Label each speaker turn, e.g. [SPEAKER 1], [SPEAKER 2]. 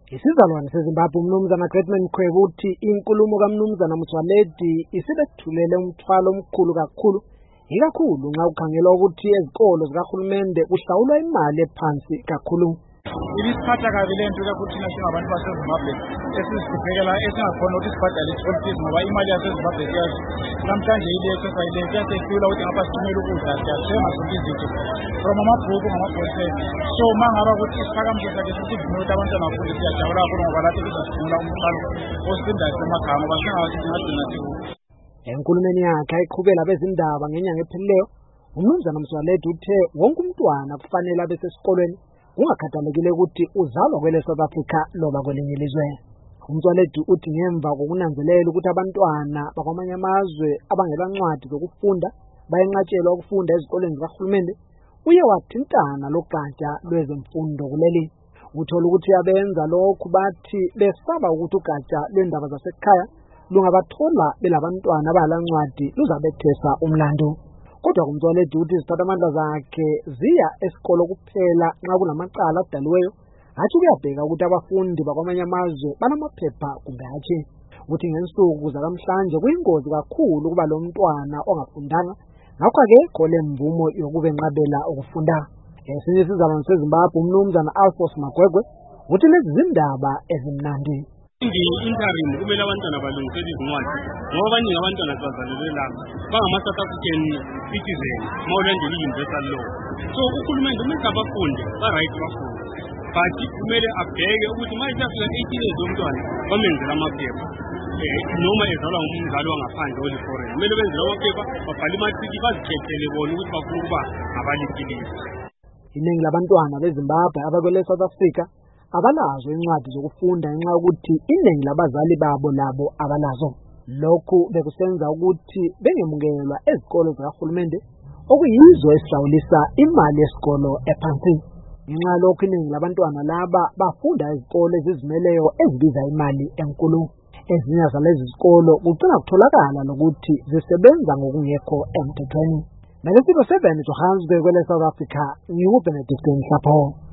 [SPEAKER 1] Isizalwane seZimbabwe umnumzana Gretman Mkhwebo uthi inkulumo kaMnumzana Motsoaledi isibethulele umthwalo omkhulu kakhulu, ikakhulu nxa kukhangelwa ukuthi ezikolo zikahulumende kuhlawulwa imali ephansi kakhulu.
[SPEAKER 2] Ibisiphatha kabi le nto kakhulu thina singabantu baseZimbabwe esizihluphekela esingakhona ukuthi sibhadale i-school fees ngoba imali yaseZimbabwe siyazi namhlanje ile exercise le siyasehlula ukuthi ngapha sithumele ukudla siyathenga zonke izinto from amabhuku ngamabhonseni. So mangaba ukuthi isiphakamiso sakhe sivumela ukuthi abantwana bafunde siyajabula kakhulu ngoba lathi kuzasivumela umthwalo osindayo semakhaya ngoba singathi singagcina sikude.
[SPEAKER 1] Enkulumeni yakhe ayiqhubela abezindaba ngenyanga ephelileyo, umnumzana Motsoaledi uthe wonke umntwana kufanele abe sesikolweni kungakhathalekile ukuthi uzalwa kwele South Africa loba kwelinye ilizwe. Motsoaledi uthi ngemva kokunanzelela ukuthi abantwana bakwamanye amazwe abangelancwadi zokufunda bayenqatshelwa ukufunda ezikoleni zikahulumende, uye wathintana logatsha lwezemfundo kuleli. Uthola ukuthi abenza lokhu bathi besaba ukuthi ugatsha lwendaba zasekhaya lungabathola belabantwana abalancwadi luzabethesa umlando. Kodwa uMotsoaledi uthi iziphathamandla zakhe ziya esikolo kuphela nxa kunamacala adaliweyo, hatshi kuyabheka ukuthi abafundi bakwamanye amazwe banamaphepha kumbe hatshi. Uthi ngensuku zakamhlanje kuyingozi kakhulu ukuba lo mntwana ongafundanga, ngakho akekho lemvumo yokubenqabela ukufunda. Esinye isizalwane seZimbabwe umnumzana Alphonse Magwegwe uthi lezi zindaba ezimnandi.
[SPEAKER 3] Interim kumele abantwana balungisele izincwadi ngoba abaningi abantwana bazalelwe lapha bangama-South African citizen mawulandela i-universal law. So uhulumende kumele abafunde ba-right bafunde, but kumele abheke ukuthi ma isafika 18 years yomntwana bamenzela amaphepha noma ezalwa ngumzali wangaphandle oli-foreign kumele benzela amaphepha, babhale imatriki bazikhethele bona ukuthi bafuna ukuba ngabaliphilisi.
[SPEAKER 1] Iningi labantwana beZimbabwe abakwele South Africa abalazo incwadi zokufunda ngenxa yokuthi iningi labazali babo labo abalazo. Lokhu bekusenza ukuthi bengemukelwa ezikolo zikahulumende okuyizo esihlawulisa imali yesikolo ephansi. Ngenxa lokhu iningi labantwana laba bafunda ezikolo ezizimeleyo ezibiza imali enkulu. Ezinye zalezi zikolo kugcina kutholakala lokuthi zisebenza ngokungekho emthethweni. Ngalesiko 7 Johannesburg kwele South Africa, nginguBenedict Mhlapho.